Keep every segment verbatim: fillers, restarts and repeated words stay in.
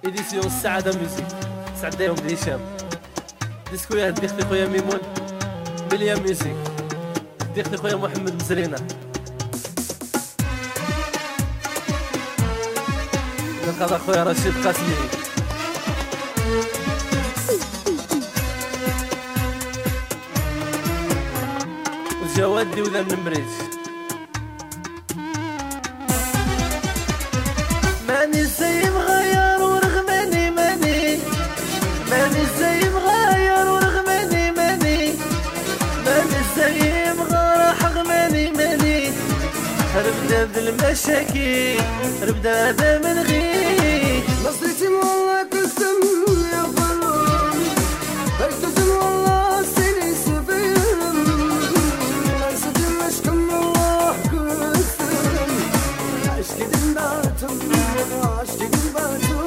إديسيون السعادة ميوزيك سعد يوم ديشام ديسكويا ديختي خويا ميمون بليا ميوزيك ديختي خويا محمد مزرينة نلقى خويا رشيد قاسمي وجوادي وذا النمريج ماني زي مغير ورغماني ماني ماني زي مغير ورغماني ماني ماني زي مغرح غماني ماني ربدا بالمشاكل ربدا هذا من غير نصرتي والله قسم يا ظلم قسم والله سيني سفير نسيت المشكم الله قسم عشقي دنباتم عشقي دنباتم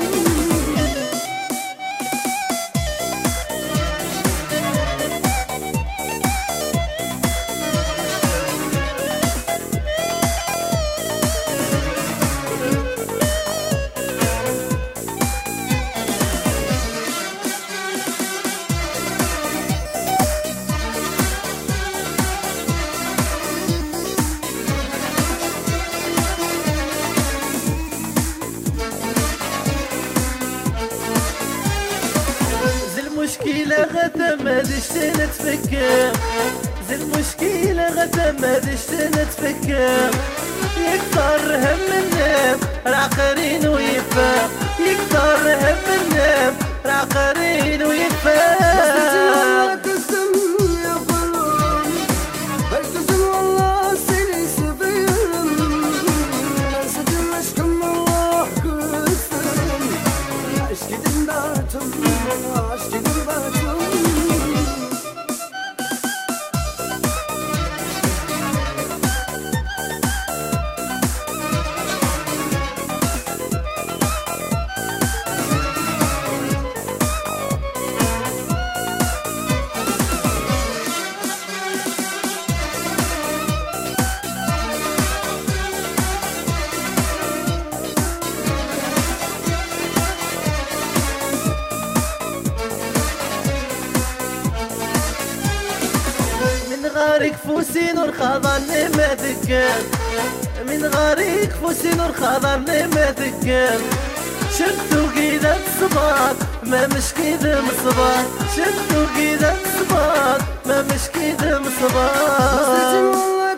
المشكلة غدا ما ديش نتفكر زي المشكلة غدا ما ديش نتفكر يكثر هم النام راقرين ويفا يكثر هم النام راقرين ويفا غارك فوسي نور خضرني ما تكال من غارك فوسي نور خضرني ما تكال شفتو كيدا الصباط ما مش كيدا مصباط شفتو كيدا الصباط ما مش كيدا مصباط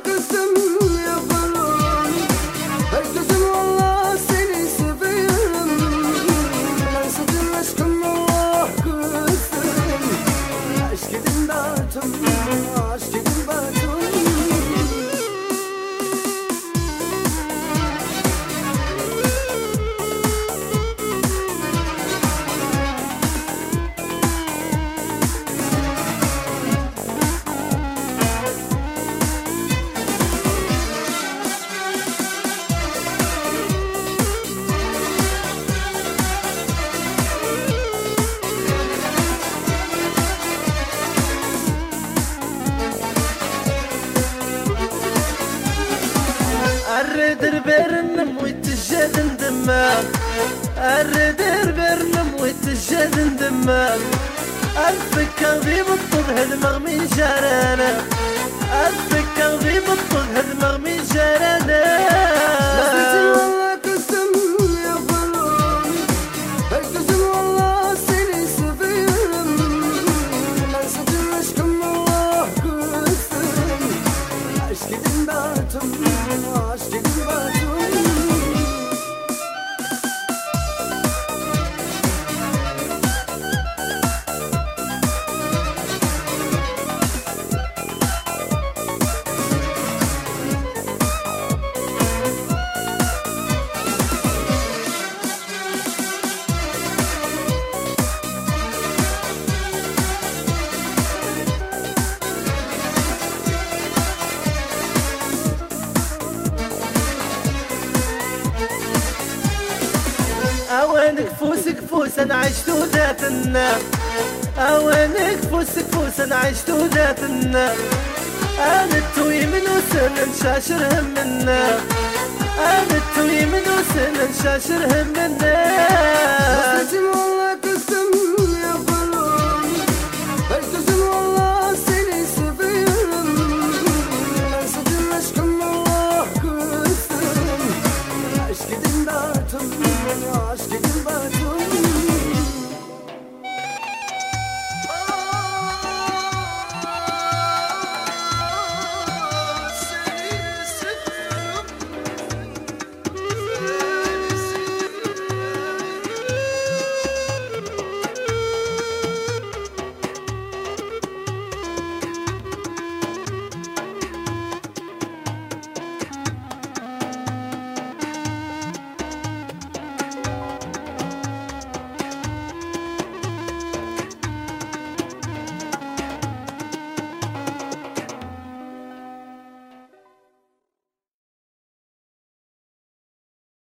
الردر برنم ويتجاد ندماغ الردر برنم ويتجاد ندماغ الفكر في بطل هدمغ من جرانا الفكر في بطل هدمغ من جرانا اوانك فوسك فوس انا عشتو ذات النار اوانك فوسك فوس انا عشتو ذات النار انا التوي من وسن نشاشر هم النار انا التوي من وسن نشاشر هم النار